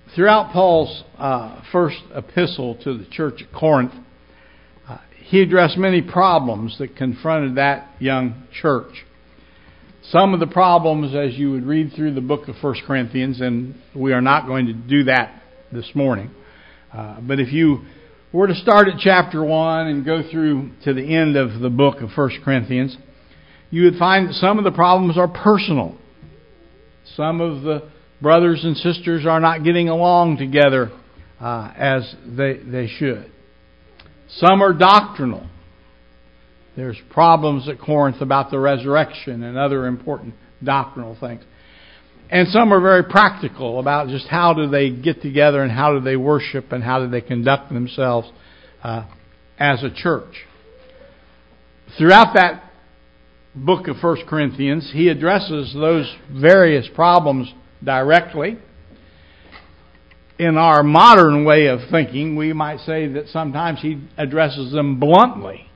Throughout Paul's first epistle to the church at Corinth, he addressed many problems that confronted that young church. Some of the problems, as you would read through the book of 1 Corinthians, and we are not going to do that this morning, but if you were to start at chapter 1 and go through to the end of the book of 1 Corinthians, you would find that some of the problems are personal. Some of the brothers and sisters are not getting along together as they should. Some are doctrinal. There's problems at Corinth about the resurrection and other important doctrinal things. And some are very practical about just how do they get together and how do they worship and how do they conduct themselves as a church. Throughout that book of 1 Corinthians, he addresses those various problems directly. In our modern way of thinking, we might say that sometimes he addresses them bluntly.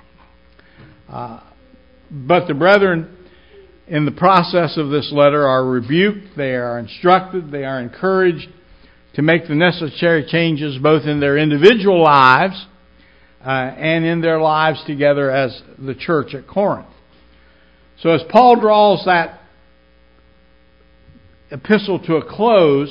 But the brethren, in the process of this letter, are rebuked, they are instructed, they are encouraged to make the necessary changes both in their individual lives and in their lives together as the church at Corinth. So as Paul draws that epistle to a close,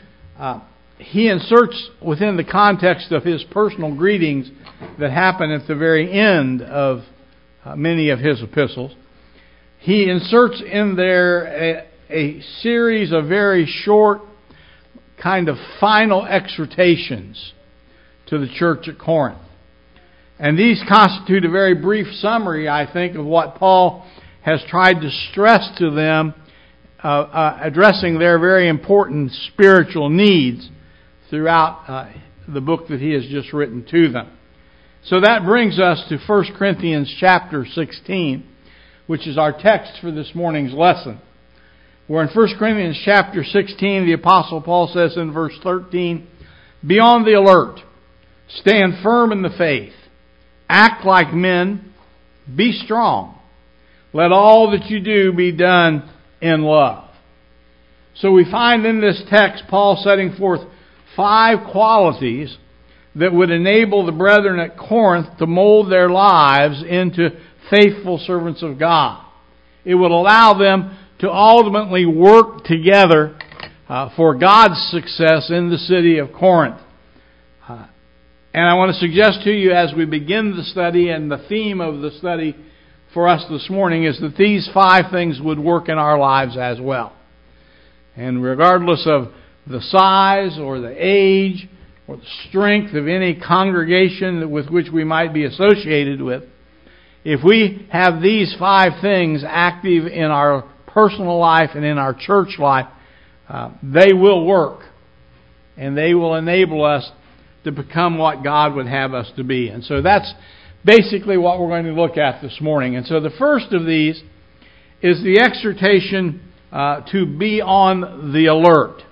he inserts within the context of his personal greetings that happen at the very end of many of his epistles, he inserts in there a series of very short kind of final exhortations to the church at Corinth. And these constitute a very brief summary, I think, of what Paul has tried to stress to them, addressing their very important spiritual needs throughout the book that he has just written to them. So that brings us to 1 Corinthians chapter 16, which is our text for this morning's lesson. Where in 1 Corinthians chapter 16, the Apostle Paul says in verse 13, "Be on the alert, stand firm in the faith, act like men, be strong. Let all that you do be done in love." So we find in this text Paul setting forth 5 qualities that would enable the brethren at Corinth to mold their lives into faithful servants of God. It would allow them to ultimately work together for God's success in the city of Corinth. And I want to suggest to you as we begin the study, and the theme of the study for us this morning is that these 5 things would work in our lives as well. And regardless of the size or the age or the strength of any congregation with which we might be associated with, if we have these 5 things active in our personal life and in our church life, they will work. And they will enable us to become what God would have us to be. And so that's basically what we're going to look at this morning. And so the first of these is the exhortation to be on the alert.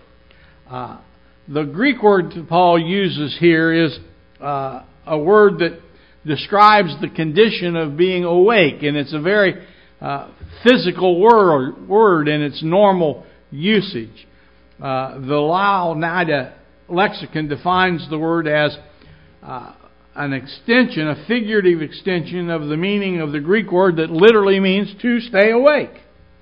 The Greek word that Paul uses here is a word that describes the condition of being awake, and it's a very physical word in its normal usage. The Louw-Nida lexicon defines the word as an extension, a figurative extension of the meaning of the Greek word that literally means to stay awake.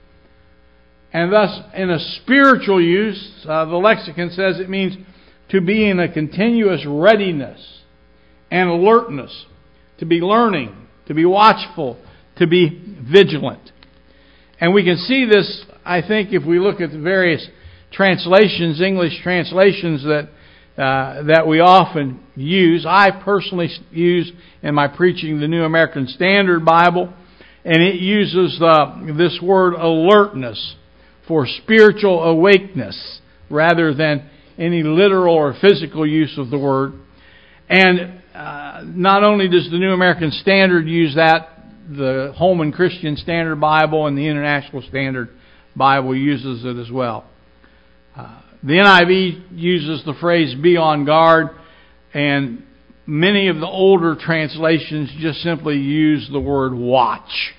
And thus, in a spiritual use, the lexicon says it means to be in a continuous readiness and alertness, to be learning, to be watchful, to be vigilant. And we can see this, I think, if we look at the various translations, English translations that we often use. I personally use in my preaching the New American Standard Bible, and it uses this word alertness for spiritual awakeness rather than any literal or physical use of the word. And not only does the New American Standard use that, the Holman Christian Standard Bible and the International Standard Bible uses it as well. The NIV uses the phrase "be on guard," and many of the older translations just simply use the word "watch."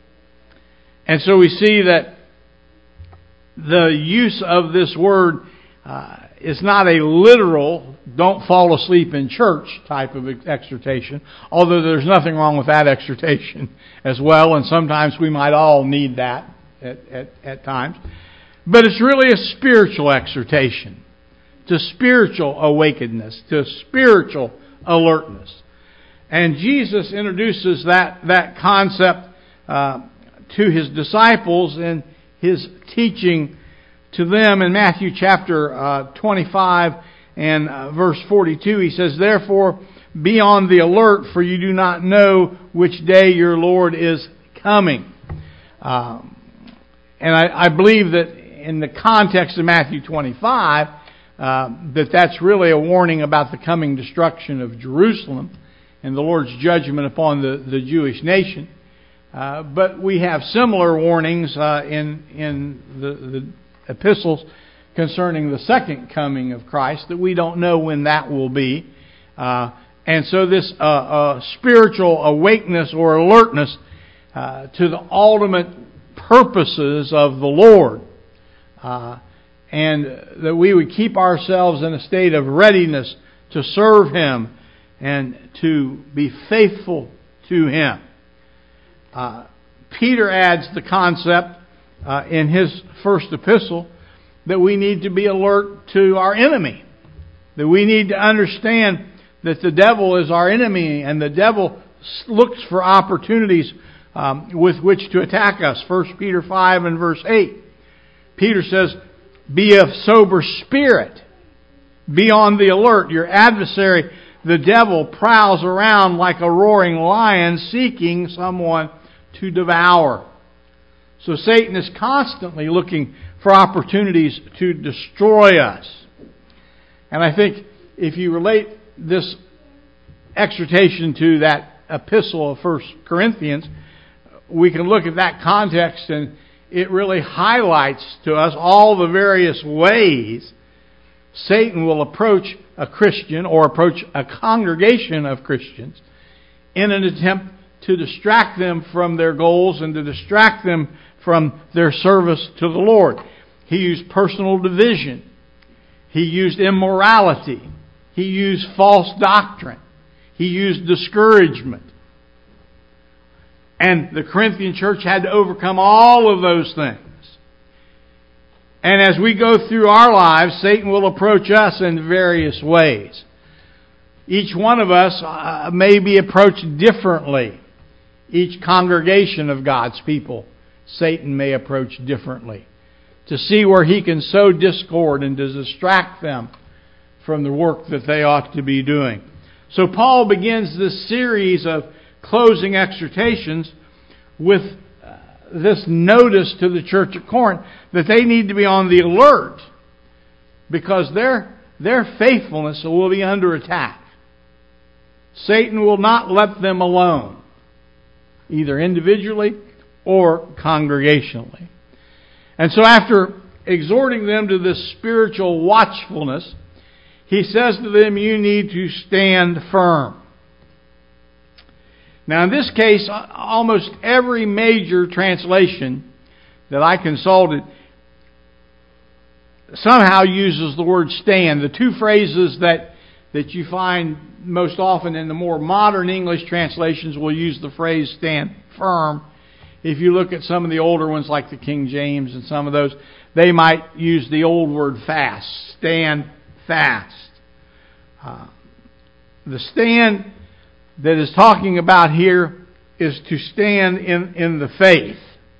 And so we see that the use of this word is not a literal don't fall asleep in church type of exhortation, although there's nothing wrong with that exhortation as well, and sometimes we might all need that at times. But it's really a spiritual exhortation, to spiritual awakenedness, to spiritual alertness. And Jesus introduces that concept to His disciples in His teaching to them in Matthew chapter 25 and verse 42. He says, "Therefore be on the alert, for you do not know which day your Lord is coming." And I believe that in the context of Matthew 25, that's really a warning about the coming destruction of Jerusalem and the Lord's judgment upon the Jewish nation. But we have similar warnings in the epistles concerning the second coming of Christ, that we don't know when that will be. And so this spiritual awakeness or alertness to the ultimate purposes of the Lord, and that we would keep ourselves in a state of readiness to serve Him and to be faithful to Him. Peter adds the concept in his first epistle that we need to be alert to our enemy. That we need to understand that the devil is our enemy, and the devil looks for opportunities with which to attack us. 1 Peter 5 and verse 8. Peter says, "Be of sober spirit. Be on the alert. Your adversary, the devil, prowls around like a roaring lion seeking someone to devour." So Satan is constantly looking for opportunities to destroy us. And I think if you relate this exhortation to that epistle of 1 Corinthians, we can look at that context, and it really highlights to us all the various ways Satan will approach a Christian or approach a congregation of Christians in an attempt to distract them from their goals and to distract them from their service to the Lord. He used personal division. He used immorality. He used false doctrine. He used discouragement. And the Corinthian church had to overcome all of those things. And as we go through our lives, Satan will approach us in various ways. Each one of us may be approached differently. Each congregation of God's people, Satan may approach differently, to see where he can sow discord and to distract them from the work that they ought to be doing. So Paul begins this series of closing exhortations with this notice to the church at Corinth that they need to be on the alert, because their faithfulness will be under attack. Satan will not let them alone, either individually or congregationally. And so after exhorting them to this spiritual watchfulness, he says to them, you need to stand firm. Now in this case, almost every major translation that I consulted somehow uses the word stand. The two phrases that you find most often in the more modern English translations will use the phrase stand firm. If you look at some of the older ones like the King James and some of those, they might use the old word fast. Stand fast. The stand that is talking about here is to stand in the faith.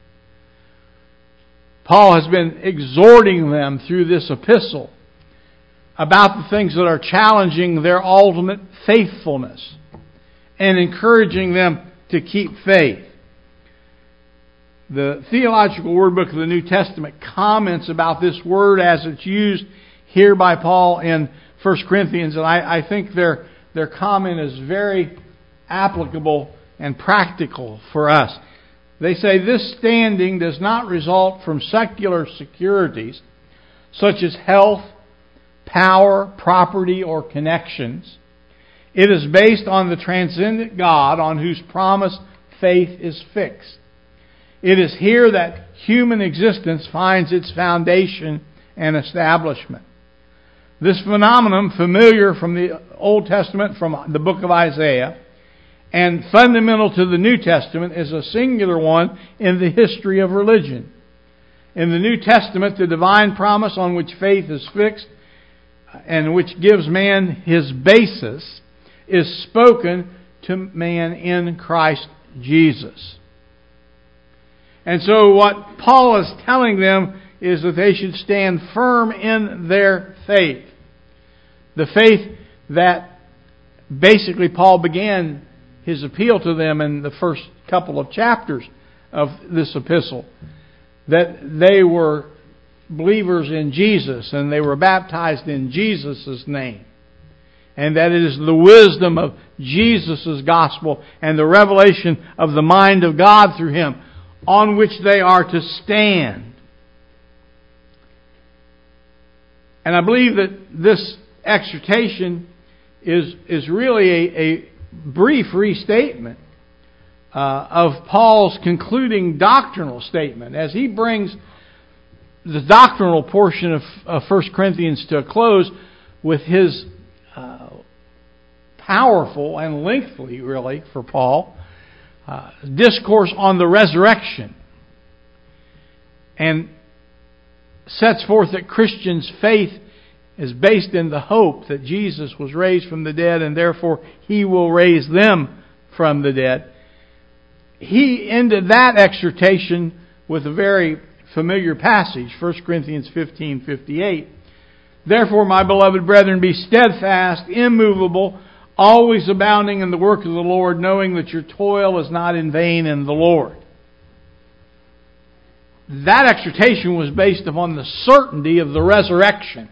Paul has been exhorting them through this epistle about the things that are challenging their ultimate faithfulness and encouraging them to keep faith. The Theological Word Book of the New Testament comments about this word as it's used here by Paul in 1 Corinthians, and I think their comment is very applicable and practical for us. They say this standing does not result from secular securities such as health, power, property, or connections. It is based on the transcendent God on whose promise faith is fixed. It is here that human existence finds its foundation and establishment. This phenomenon, familiar from the Old Testament, from the book of Isaiah, and fundamental to the New Testament, is a singular one in the history of religion. In the New Testament, the divine promise on which faith is fixed and which gives man his basis is spoken to man in Christ Jesus. And so what Paul is telling them is that they should stand firm in their faith. The faith that basically Paul began his appeal to them in the first couple of chapters of this epistle. That they were believers in Jesus and they were baptized in Jesus' name. And that it is the wisdom of Jesus' gospel and the revelation of the mind of God through Him on which they are to stand. And I believe that this exhortation is really a brief restatement of Paul's concluding doctrinal statement as he brings the doctrinal portion of 1 Corinthians to a close with his powerful and lengthy, really, for Paul, discourse on the resurrection, and sets forth that Christians' faith is based in the hope that Jesus was raised from the dead and therefore He will raise them from the dead. He ended that exhortation with a very familiar passage, 1 Corinthians 15:58. Therefore, my beloved brethren, be steadfast, immovable, always abounding in the work of the Lord, knowing that your toil is not in vain in the Lord. That exhortation was based upon the certainty of the resurrection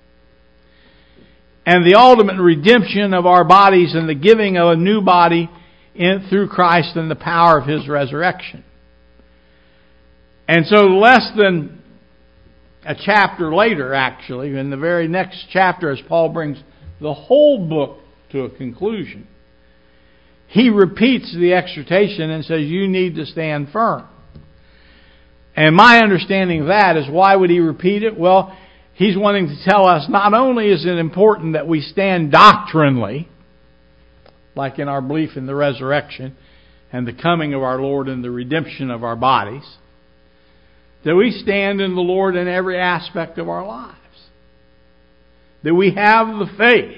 and the ultimate redemption of our bodies and the giving of a new body through Christ and the power of His resurrection. And so less than a chapter later, actually, in the very next chapter, as Paul brings the whole book to a conclusion, he repeats the exhortation and says, you need to stand firm. And my understanding of that is, why would he repeat it? Well, he's wanting to tell us not only is it important that we stand doctrinally, like in our belief in the resurrection and the coming of our Lord and the redemption of our bodies, that we stand in the Lord in every aspect of our lives. That we have the faith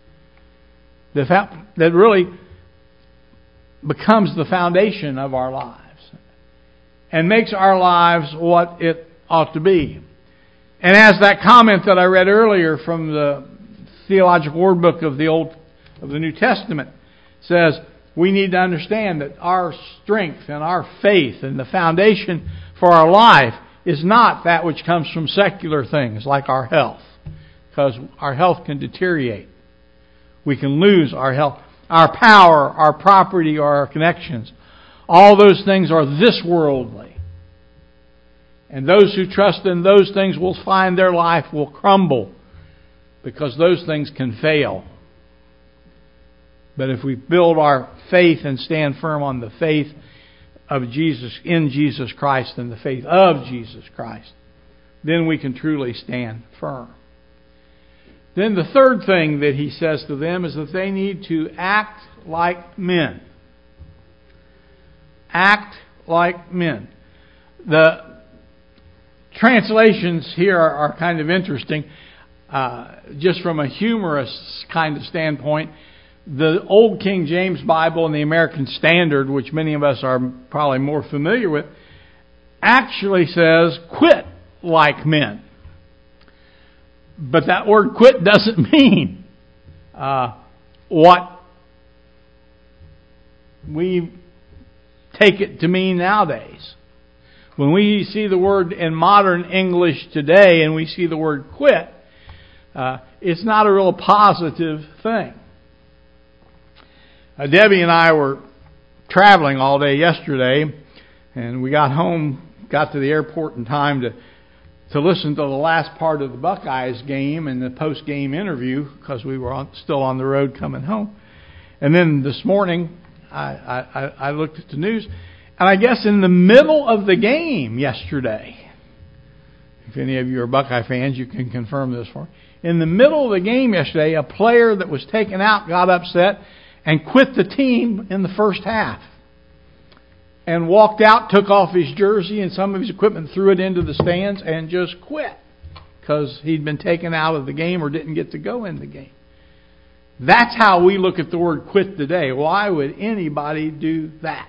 that really becomes the foundation of our lives and makes our lives what it ought to be. And as that comment that I read earlier from the Theological Word Book of the New Testament says, we need to understand that our strength and our faith and the foundation for our life is not that which comes from secular things like our health, because our health can deteriorate. We can lose our health, our power, our property, or our connections. All those things are this worldly. And those who trust in those things will find their life will crumble, because those things can fail. But if we build our faith and stand firm on the faith of Jesus, in Jesus Christ, and the faith of Jesus Christ, then we can truly stand firm. Then the third thing that he says to them is that they need to act like men. Act like men. The translations here are kind of interesting. Just from a humorous kind of standpoint, the Old King James Bible and the American Standard, which many of us are probably more familiar with, actually says, quit like men. But that word quit doesn't mean what we take it to mean nowadays. When we see the word in modern English today and we see the word quit, it's not a real positive thing. Debbie and I were traveling all day yesterday, and we got to the airport in time to listen to the last part of the Buckeyes game and the post-game interview, because we were still on the road coming home. And then this morning, I looked at the news, and I guess in the middle of the game yesterday, If any of you are Buckeye fans, you can confirm this for me. In the middle of the game yesterday, a player that was taken out got upset and quit the team in the first half. And walked out, took off his jersey and some of his equipment, threw it into the stands, and just quit. Because he'd been taken out of the game or didn't get to go in the game. That's how we look at the word quit today. Why would anybody do that?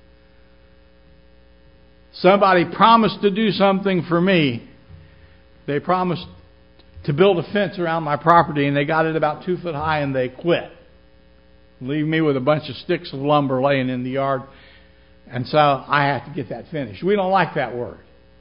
Somebody promised to do something for me. They promised to build a fence around my property, and they got it about 2 foot high, and they quit. Leave me with a bunch of sticks of lumber laying in the yard. And so I have to get that finished. We don't like that word.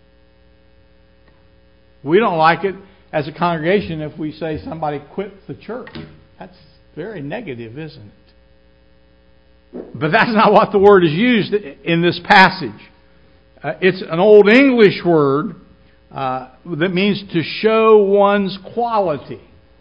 We don't like it as a congregation if we say somebody quit the church. That's very negative, isn't it? But that's not what the word is used in this passage. It's an Old English word that means to show one's quality.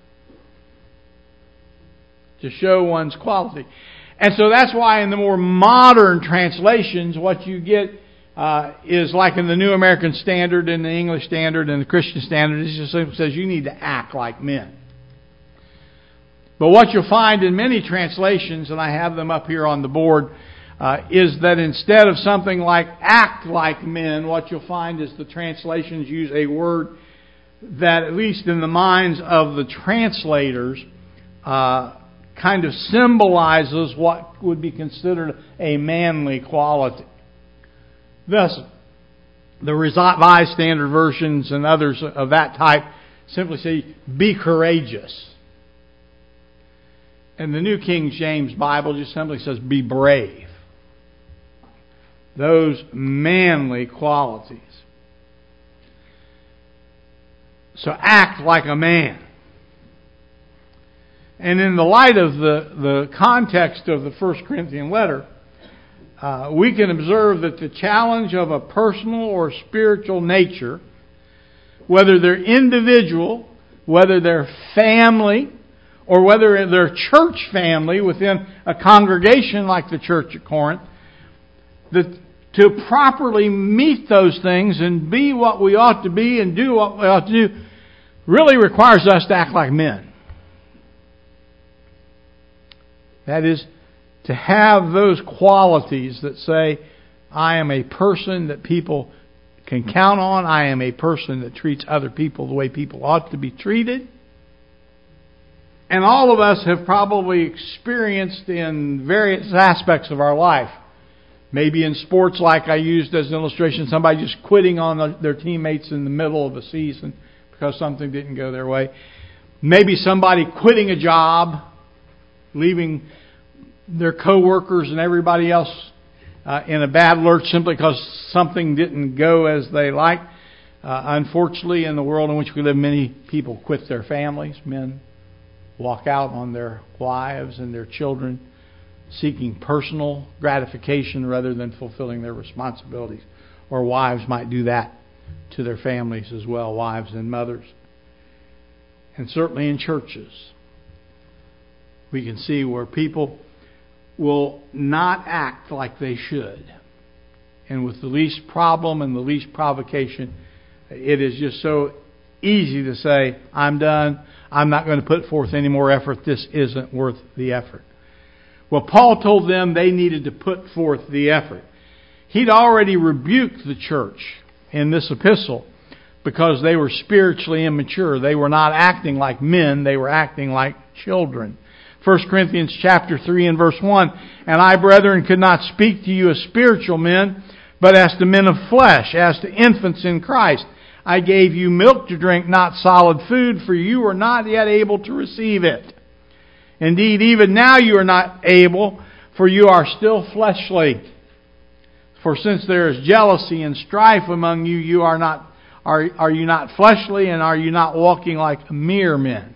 To show one's quality. And so that's why in the more modern translations, what you get is like in the New American Standard and the English Standard and the Christian Standard. It just simply says you need to act like men. But what you'll find in many translations, and I have them up here on the board, is that instead of something like act like men, what you'll find is the translations use a word that, at least in the minds of the translators, kind of symbolizes what would be considered a manly quality. Thus, the Revised Standard Versions and others of that type simply say, be courageous. And the New King James Bible just simply says, be brave. Those manly qualities. So act like a man. And in the light of the context of the 1 Corinthian letter, we can observe that the challenge of a personal or spiritual nature, whether they're individual, whether they're family, or whether they're church family within a congregation like the church at Corinth, that to properly meet those things and be what we ought to be and do what we ought to do really requires us to act like men. That is, to have those qualities that say, I am a person that people can count on. I am a person that treats other people the way people ought to be treated. And all of us have probably experienced in various aspects of our life. Maybe in sports, like I used as an illustration, somebody just quitting on their teammates in the middle of a season because something didn't go their way. Maybe somebody quitting a job, leaving their coworkers and everybody else in a bad lurch simply because something didn't go as they liked. Unfortunately, in the world in which we live, many people quit their families. Men walk out on their wives and their children, seeking personal gratification rather than fulfilling their responsibilities. Or wives might do that to their families as well, wives and mothers. And certainly in churches, we can see where people will not act like they should. And with the least problem and the least provocation, it is just so easy to say, I'm done. I'm not going to put forth any more effort. This isn't worth the effort. Well, Paul told them they needed to put forth the effort. He'd already rebuked the church in this epistle because they were spiritually immature. They were not acting like men. They were acting like children. 1 Corinthians chapter 3 and verse 1, And I, brethren, could not speak to you as spiritual men, but as to men of flesh, as to infants in Christ. I gave you milk to drink, not solid food, for you are not yet able to receive it. Indeed, even now you are not able, for you are still fleshly. For since there is jealousy and strife among you, you are you not fleshly, and are you not walking like mere men?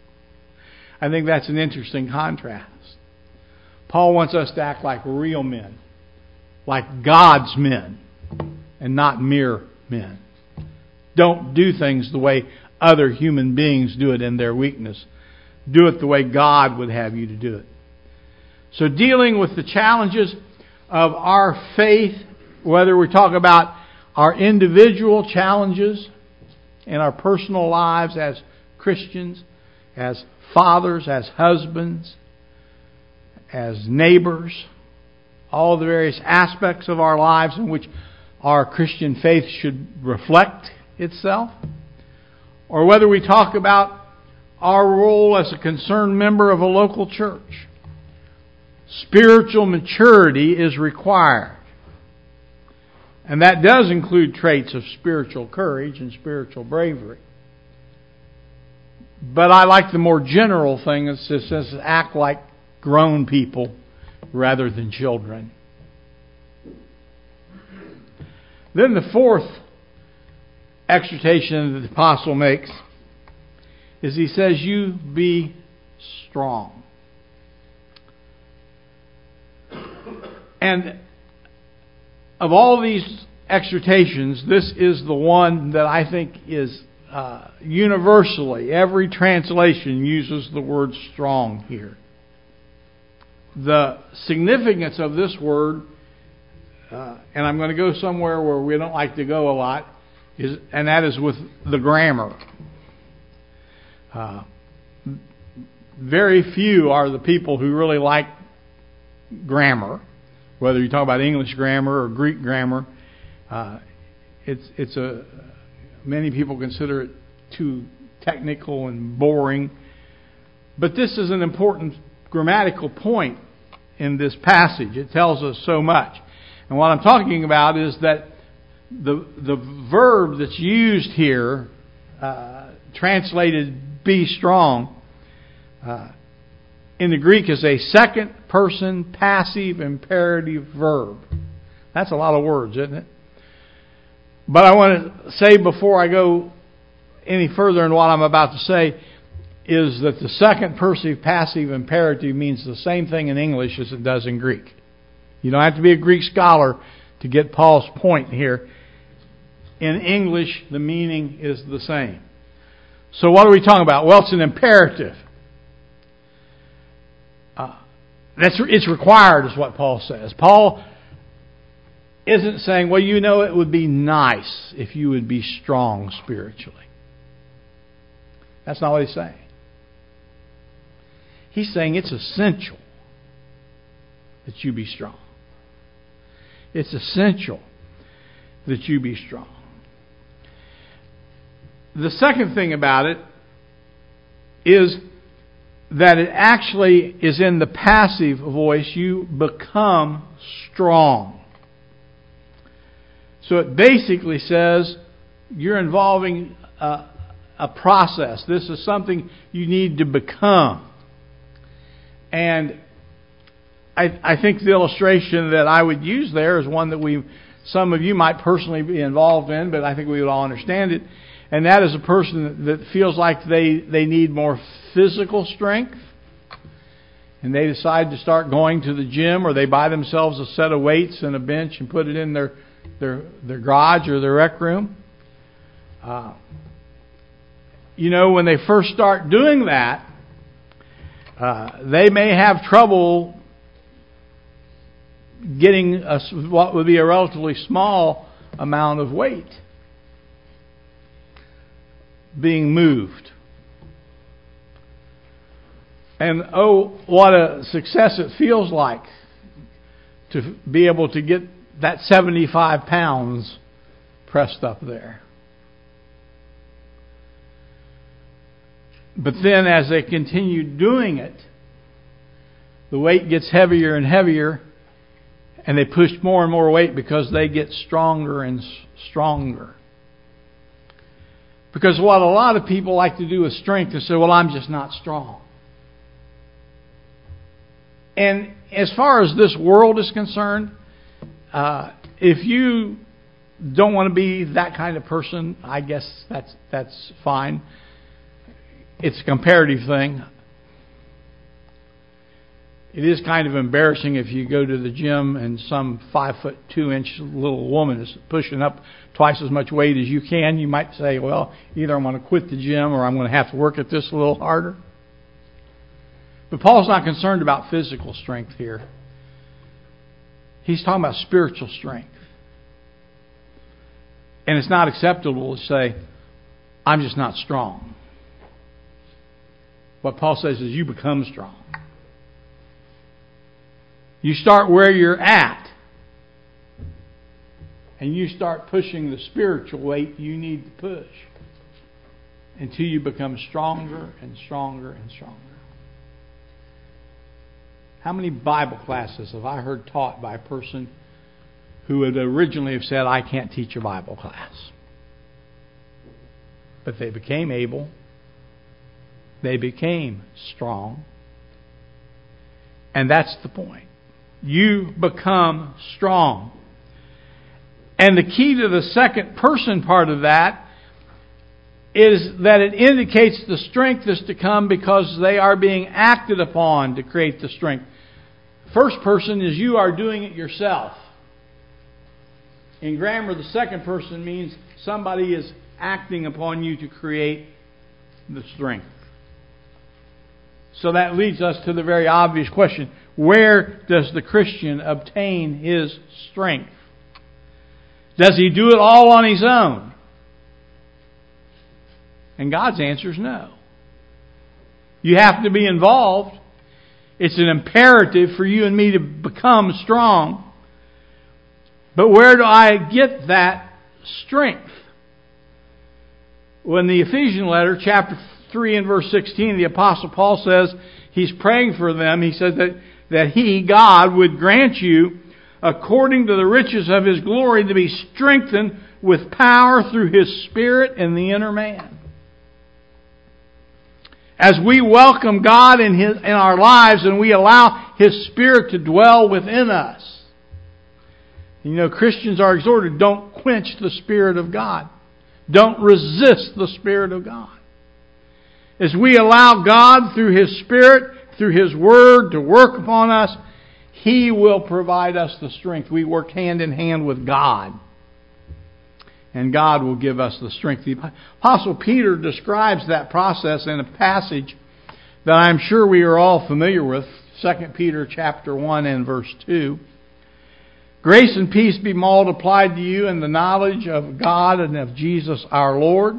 I think that's an interesting contrast. Paul wants us to act like real men, like God's men, and not mere men. Don't do things the way other human beings do it in their weakness. Do it the way God would have you to do it. So dealing with the challenges of our faith, whether we talk about our individual challenges in our personal lives as Christians, as fathers, as husbands, as neighbors, all the various aspects of our lives in which our Christian faith should reflect itself, or whether we talk about our role as a concerned member of a local church. Spiritual maturity is required. And that does include traits of spiritual courage and spiritual bravery. But I like the more general thing that says act like grown people rather than children. Then the fourth exhortation that the apostle makes is he says, you be strong. And of all these exhortations, this is the one that I think is universally, every translation uses the word strong here. The significance of this word, and I'm going to go somewhere where we don't like to go a lot, and that is with the grammar. Very few are the people who really like grammar, whether you talk about English grammar or Greek grammar. Many people consider it too technical and boring. But this is an important grammatical point in this passage. It tells us so much. And what I'm talking about is that the verb that's used here, translated be strong, in the Greek is a second person passive imperative verb. That's a lot of words, isn't it? But I want to say before I go any further in what I'm about to say is that the second person passive imperative means the same thing in English as it does in Greek. You don't have to be a Greek scholar to get Paul's point here. In English, the meaning is the same. So what are we talking about? Well, it's an imperative. It's required is what Paul says. Paul isn't saying, well, you know, it would be nice if you would be strong spiritually. That's not what he's saying. He's saying it's essential that you be strong. It's essential that you be strong. The second thing about it is that it actually is in the passive voice. You become strong. So it basically says you're involving a process. This is something you need to become. And I think the illustration that I would use there is one that some of you might personally be involved in, but I think we would all understand it. And that is a person that feels like they need more physical strength. And they decide to start going to the gym, or they buy themselves a set of weights and a bench and put it in their garage or their rec room. When they first start doing that, they may have trouble getting what would be a relatively small amount of weight being moved. And oh, what a success it feels like to be able to get that 75 pounds pressed up there. But then as they continue doing it, the weight gets heavier and heavier, and they push more and more weight because they get stronger and stronger. Because what a lot of people like to do with strength is say, well, I'm just not strong. And as far as this world is concerned, if you don't want to be that kind of person, I guess that's fine. It's a comparative thing. It is kind of embarrassing if you go to the gym and some 5'2" little woman is pushing up twice as much weight as you can. You might say, well, either I'm going to quit the gym or I'm going to have to work at this a little harder. But Paul's not concerned about physical strength here. He's talking about spiritual strength. And it's not acceptable to say, I'm just not strong. What Paul says is you become strong. You start where you're at. And you start pushing the spiritual weight you need to push until you become stronger and stronger and stronger. How many Bible classes have I heard taught by a person who would originally have said, I can't teach a Bible class? But they became able. They became strong. And that's the point. You become strong. And the key to the second person part of that is that it indicates the strength is to come because they are being acted upon to create the strength. First person is you are doing it yourself. In grammar, the second person means somebody is acting upon you to create the strength. So that leads us to the very obvious question. Where does the Christian obtain his strength? Does he do it all on his own? And God's answer is no. You have to be involved. It's an imperative for you and me to become strong. But where do I get that strength? Well, in the Ephesian letter, chapter 3 and verse 16, the Apostle Paul says he's praying for them. He says that He, God, would grant you, according to the riches of His glory, to be strengthened with power through His Spirit in the inner man. As we welcome God in our lives and we allow His Spirit to dwell within us. You know, Christians are exhorted, don't quench the Spirit of God. Don't resist the Spirit of God. As we allow God through His Spirit, through His Word to work upon us, He will provide us the strength. We work hand in hand with God. And God will give us the strength. The Apostle Peter describes that process in a passage that I'm sure we are all familiar with. 2 Peter chapter 1 and verse 2. Grace and peace be multiplied to you in the knowledge of God and of Jesus our Lord,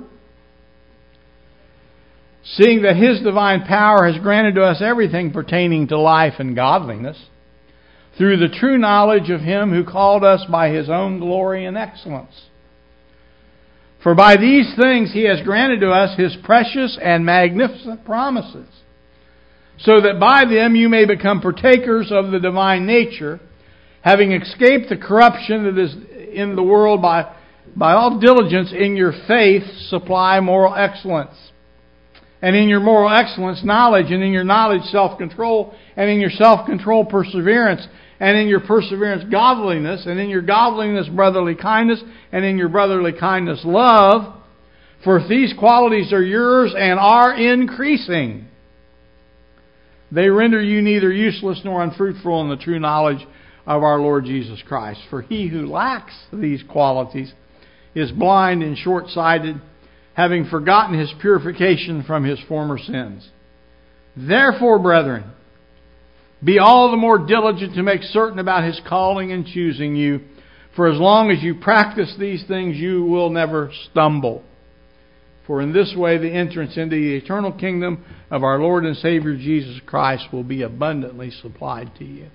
seeing that His divine power has granted to us everything pertaining to life and godliness, through the true knowledge of Him who called us by His own glory and excellence. For by these things He has granted to us His precious and magnificent promises, so that by them you may become partakers of the divine nature, having escaped the corruption that is in the world by all diligence in your faith, supply moral excellence. And in your moral excellence, knowledge. And in your knowledge, self-control. And in your self-control, perseverance. And in your perseverance, godliness. And in your godliness, brotherly kindness. And in your brotherly kindness, love. For if these qualities are yours and are increasing, they render you neither useless nor unfruitful in the true knowledge of our Lord Jesus Christ. For he who lacks these qualities is blind and short-sighted, having forgotten his purification from his former sins. Therefore, brethren, be all the more diligent to make certain about His calling and choosing you. For as long as you practice these things, you will never stumble. For in this way, the entrance into the eternal kingdom of our Lord and Savior Jesus Christ will be abundantly supplied to you.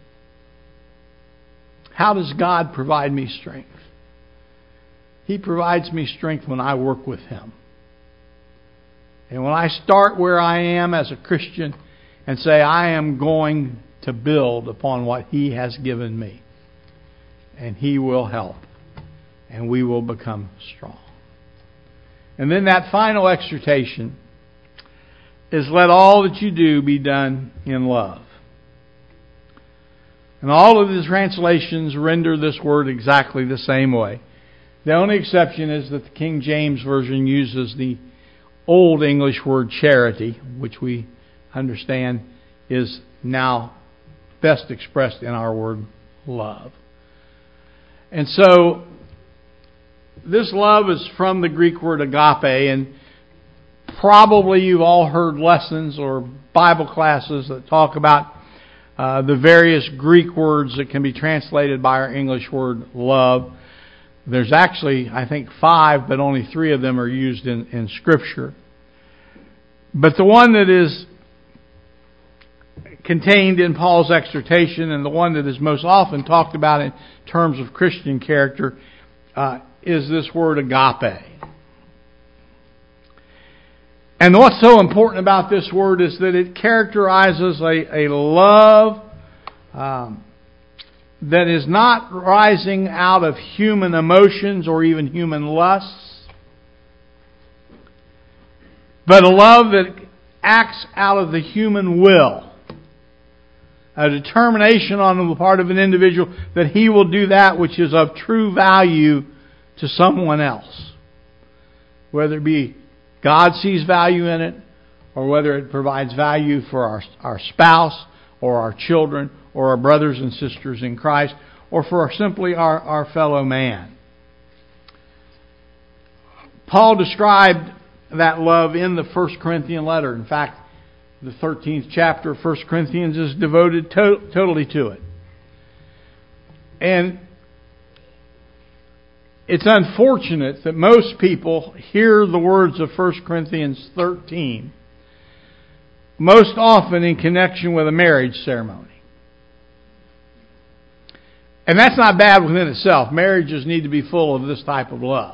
How does God provide me strength? He provides me strength when I work with Him. And when I start where I am as a Christian and say, I am going to build upon what He has given me. And He will help. And we will become strong. And then that final exhortation is let all that you do be done in love. And all of the translations render this word exactly the same way. The only exception is that the King James Version uses the Old English word charity, which we understand is now best expressed in our word love. And so, this love is from the Greek word agape, and probably you've all heard lessons or Bible classes that talk about the various Greek words that can be translated by our English word love. There's actually, I think, 5, but only 3 of them are used in Scripture. But the one that is contained in Paul's exhortation, and the one that is most often talked about in terms of Christian character, is this word agape. And what's so important about this word is that it characterizes a love that is not rising out of human emotions or even human lusts, but a love that acts out of the human will. A determination on the part of an individual that he will do that which is of true value to someone else. Whether it be God sees value in it, or whether it provides value for our spouse, or our children, or our brothers and sisters in Christ, or for simply our fellow man. Paul described that love in the 1 Corinthian letter. In fact, the 13th chapter of 1 Corinthians is devoted totally to it. And it's unfortunate that most people hear the words of 1 Corinthians 13 most often in connection with a marriage ceremony. And that's not bad within itself. Marriages need to be full of this type of love.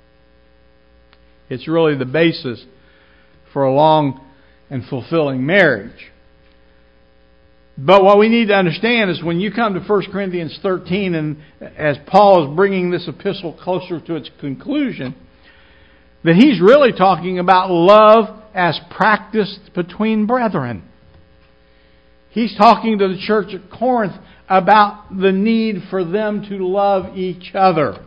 It's really the basis for a long and fulfilling marriage. But what we need to understand is when you come to 1 Corinthians 13, and as Paul is bringing this epistle closer to its conclusion, that he's really talking about love as practiced between brethren. He's talking to the church at Corinth about the need for them to love each other.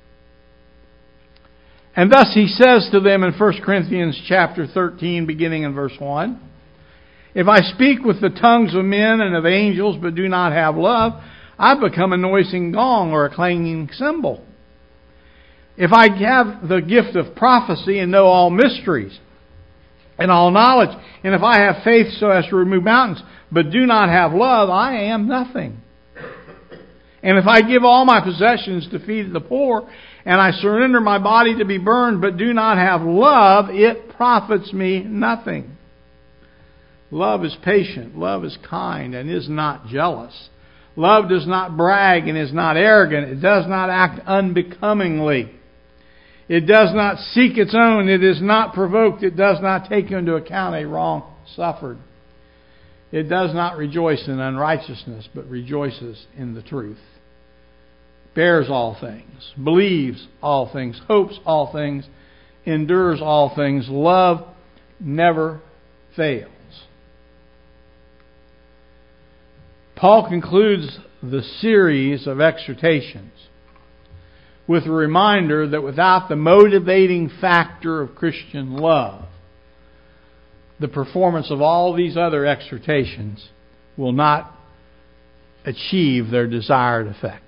And thus he says to them in 1 Corinthians chapter 13, beginning in verse 1, "If I speak with the tongues of men and of angels, but do not have love, I become a noising gong or a clanging cymbal. If I have the gift of prophecy and know all mysteries and all knowledge, and if I have faith so as to remove mountains, but do not have love, I am nothing. And if I give all my possessions to feed the poor, and I surrender my body to be burned, but do not have love, it profits me nothing. Love is patient, love is kind, and is not jealous. Love does not brag and is not arrogant. It does not act unbecomingly. It does not seek its own. It is not provoked. It does not take into account a wrong suffered. It does not rejoice in unrighteousness, but rejoices in the truth. Bears all things, believes all things, hopes all things, endures all things. Love never fails." Paul concludes the series of exhortations with a reminder that without the motivating factor of Christian love, the performance of all these other exhortations will not achieve their desired effect.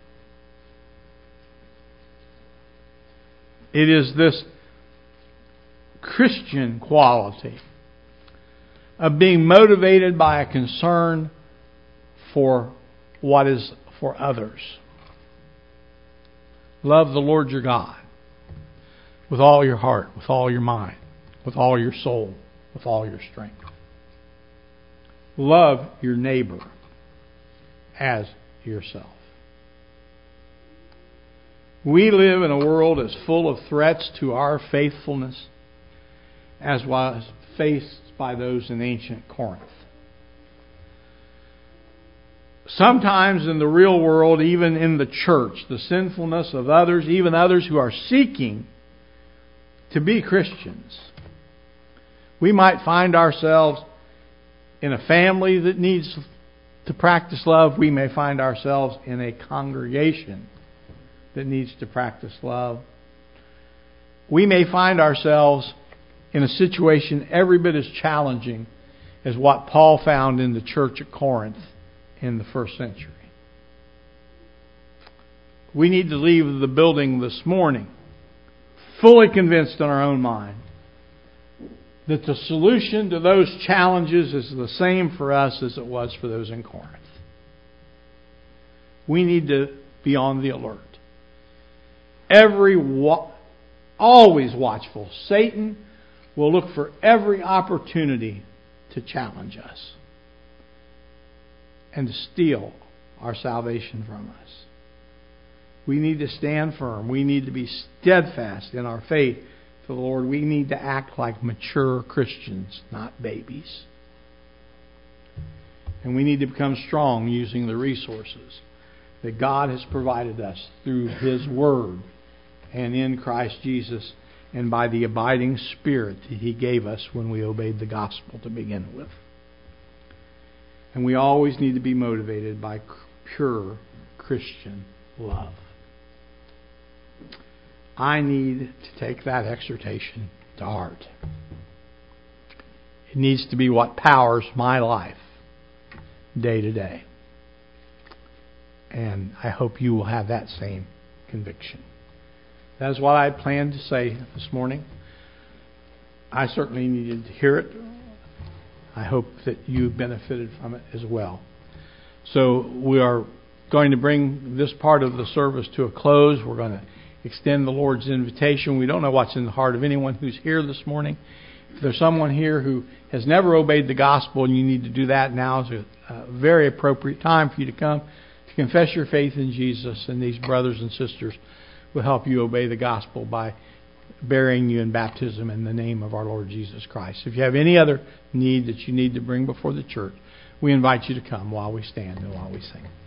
It is this Christian quality of being motivated by a concern for what is for others. Love the Lord your God with all your heart, with all your mind, with all your soul, with all your strength. Love your neighbor as yourself. We live in a world as full of threats to our faithfulness as was faced by those in ancient Corinth. Sometimes in the real world, even in the church, the sinfulness of others, even others who are seeking to be Christians, we might find ourselves in a family that needs to practice love. We may find ourselves in a congregation that needs to practice love. We may find ourselves in a situation every bit as challenging as what Paul found in the church at Corinth in the first century. We need to leave the building this morning fully convinced in our own mind that the solution to those challenges is the same for us as it was for those in Corinth. We need to be on the alert. always watchful. Satan will look for every opportunity to challenge us and to steal our salvation from us. We need to stand firm. We need to be steadfast in our faith to the Lord. We need to act like mature Christians, not babies. And we need to become strong using the resources that God has provided us through His Word and in Christ Jesus, and by the abiding Spirit that He gave us when we obeyed the gospel to begin with. And we always need to be motivated by pure Christian love. I need to take that exhortation to heart. It needs to be what powers my life day to day. And I hope you will have that same conviction. That is what I planned to say this morning. I certainly needed to hear it. I hope that you benefited from it as well. So we are going to bring this part of the service to a close. We're going to extend the Lord's invitation. We don't know what's in the heart of anyone who's here this morning. If there's someone here who has never obeyed the gospel and you need to do that, now is a very appropriate time for you to come to confess your faith in Jesus, and these brothers and sisters will help you obey the gospel by burying you in baptism in the name of our Lord Jesus Christ. If you have any other need that you need to bring before the church, we invite you to come while we stand and while we sing.